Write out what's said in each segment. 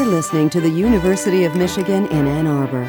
listening to the University of Michigan in Ann Arbor.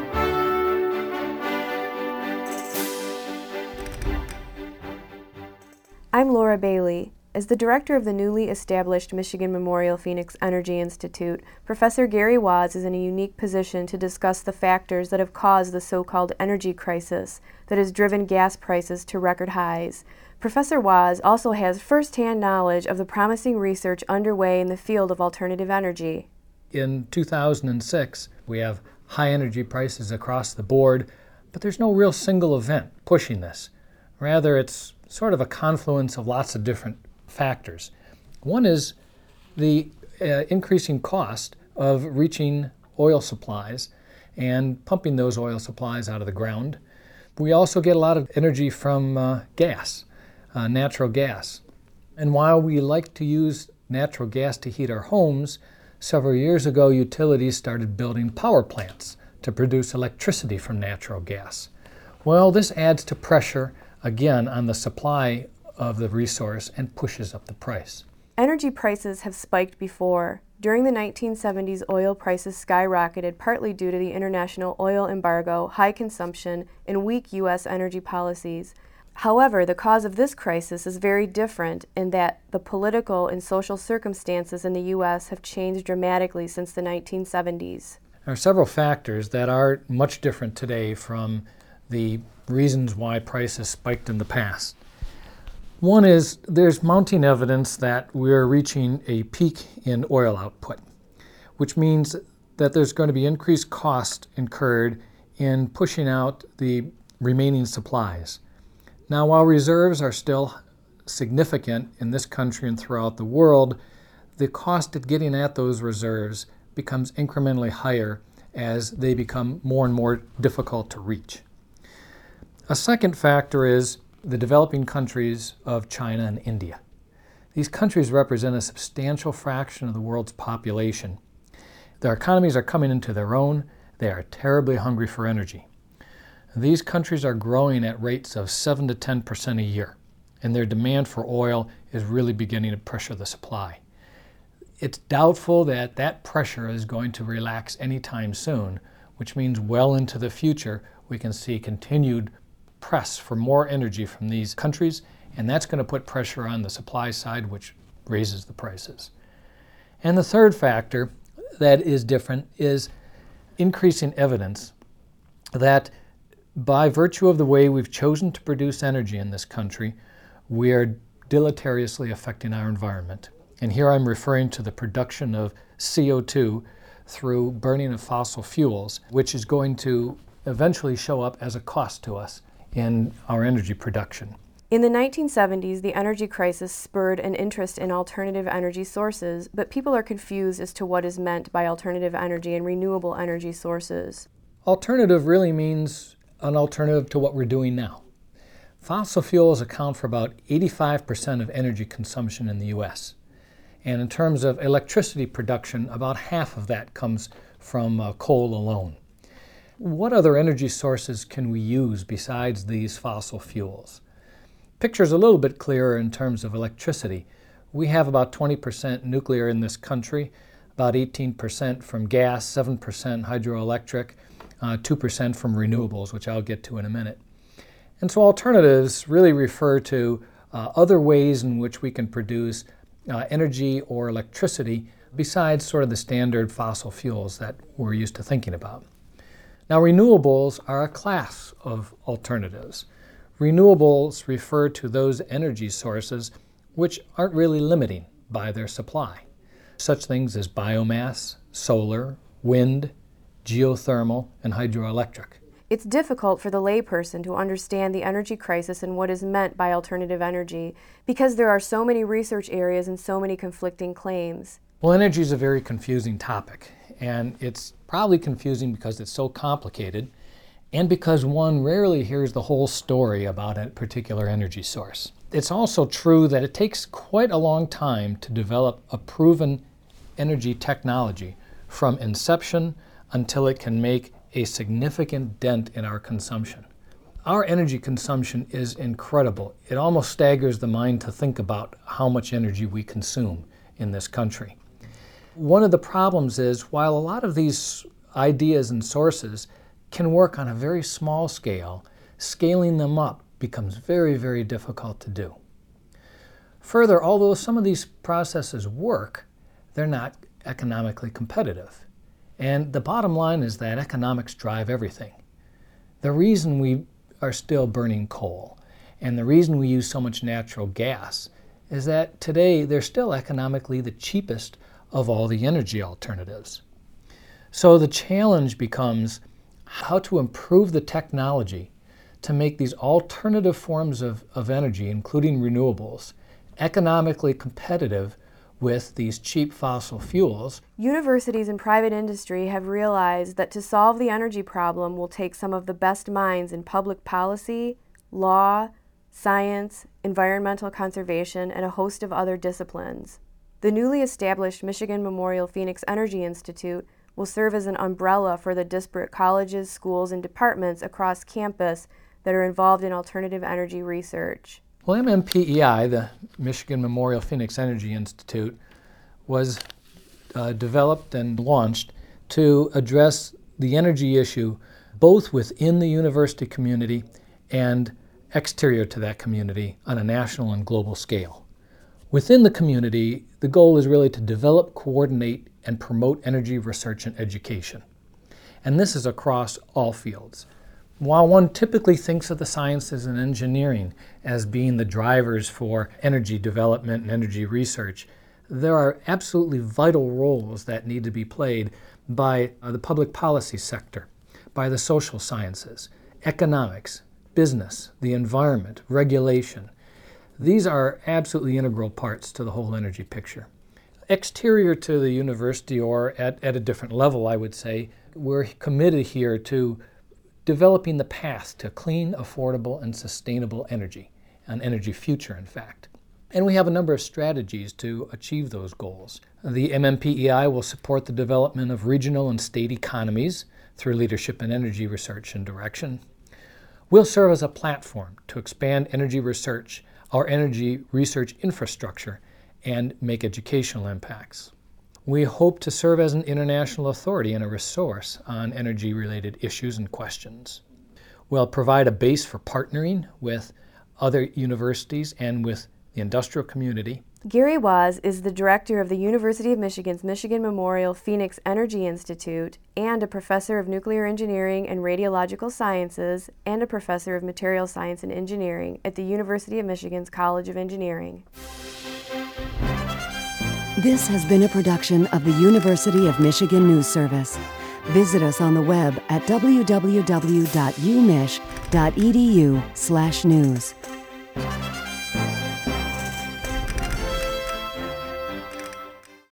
I'm Laura Bailey. As the director of the newly established Michigan Memorial Phoenix Energy Institute, Professor Gary Waz is in a unique position to discuss the factors that have caused the so-called energy crisis that has driven gas prices to record highs. Professor Waz also has first-hand knowledge of the promising research underway in the field of alternative energy. In 2006, we have high energy prices across the board, but there's no real single event pushing this. Rather, it's sort of a confluence of lots of different factors. One is the increasing cost of reaching oil supplies and pumping those oil supplies out of the ground. We also get a lot of energy from gas, natural gas. And while we like to use natural gas to heat our homes, several years ago utilities started building power plants to produce electricity from natural gas. Well, this adds to pressure, again, on the supply of the resource and pushes up the price. Energy prices have spiked before. During the 1970s, oil prices skyrocketed partly due to the international oil embargo, high consumption, and weak U.S. energy policies. However, the cause of this crisis is very different in that the political and social circumstances in the U.S. have changed dramatically since the 1970s. There are several factors that are much different today from the reasons why prices spiked in the past. One is there's mounting evidence that we're reaching a peak in oil output, which means that there's going to be increased cost incurred in pushing out the remaining supplies. Now, while reserves are still significant in this country and throughout the world, the cost of getting at those reserves becomes incrementally higher as they become more and more difficult to reach. A second factor is the developing countries of China and India. These countries represent a substantial fraction of the world's population. Their economies are coming into their own. They are terribly hungry for energy. These countries are growing at rates of 7 to 10% a year, and their demand for oil is really beginning to pressure the supply. It's doubtful that that pressure is going to relax anytime soon, which means well into the future we can see continued press for more energy from these countries, and that's going to put pressure on the supply side, which raises the prices. And the third factor that is different is increasing evidence that by virtue of the way we've chosen to produce energy in this country, we are deleteriously affecting our environment. And here I'm referring to the production of CO2 through burning of fossil fuels, which is going to eventually show up as a cost to us in our energy production. In the 1970s, the energy crisis spurred an interest in alternative energy sources, but people are confused as to what is meant by alternative energy and renewable energy sources. Alternative really means an alternative to what we're doing now. Fossil fuels account for about 85% of energy consumption in the U.S. And in terms of electricity production, about half of that comes from coal alone. What other energy sources can we use besides these fossil fuels? Picture's a little bit clearer in terms of electricity. We have about 20% nuclear in this country, about 18% from gas, 7% hydroelectric, 2% from renewables, which I'll get to in a minute. And so alternatives really refer to other ways in which we can produce energy or electricity besides sort of the standard fossil fuels that we're used to thinking about. Now, renewables are a class of alternatives. Renewables refer to those energy sources which aren't really limiting by their supply. Such things as biomass, solar, wind, geothermal, and hydroelectric. It's difficult for the layperson to understand the energy crisis and what is meant by alternative energy because there are so many research areas and so many conflicting claims. Well, energy is a very confusing topic, and it's probably confusing because it's so complicated and because one rarely hears the whole story about a particular energy source. It's also true that it takes quite a long time to develop a proven energy technology from inception until it can make a significant dent in our consumption. Our energy consumption is incredible. It almost staggers the mind to think about how much energy we consume in this country. One of the problems is, while a lot of these ideas and sources can work on a very small scale, scaling them up becomes very, very difficult to do. Further, although some of these processes work, they're not economically competitive. And the bottom line is that economics drive everything. The reason we are still burning coal and the reason we use so much natural gas is that today they're still economically the cheapest of all the energy alternatives. So the challenge becomes how to improve the technology to make these alternative forms of energy, including renewables, economically competitive with these cheap fossil fuels. Universities and private industry have realized that to solve the energy problem will take some of the best minds in public policy, law, science, environmental conservation, and a host of other disciplines. The newly established Michigan Memorial Phoenix Energy Institute will serve as an umbrella for the disparate colleges, schools, and departments across campus that are involved in alternative energy research. Well, MMPEI, the Michigan Memorial Phoenix Energy Institute, was developed and launched to address the energy issue both within the university community and exterior to that community on a national and global scale. Within the community, the goal is really to develop, coordinate, and promote energy research and education. And this is across all fields. While one typically thinks of the sciences and engineering as being the drivers for energy development and energy research, there are absolutely vital roles that need to be played by the public policy sector, by the social sciences, economics, business, the environment, regulation. These are absolutely integral parts to the whole energy picture. Exterior to the university, or at a different level, I would say, we're committed here to developing the path to clean, affordable, and sustainable energy, an energy future, in fact. And we have a number of strategies to achieve those goals. The MMPEI will support the development of regional and state economies through leadership in energy research and direction. We'll serve as a platform to expand energy research, our energy research infrastructure, and make educational impacts. We hope to serve as an international authority and a resource on energy-related issues and questions. We'll provide a base for partnering with other universities and with the industrial community. Gary Waz is the director of the University of Michigan's Michigan Memorial Phoenix Energy Institute and a professor of nuclear engineering and radiological sciences and a professor of material science and engineering at the University of Michigan's College of Engineering. This has been a production of the University of Michigan News Service. Visit us on the web at www.umich.edu/news.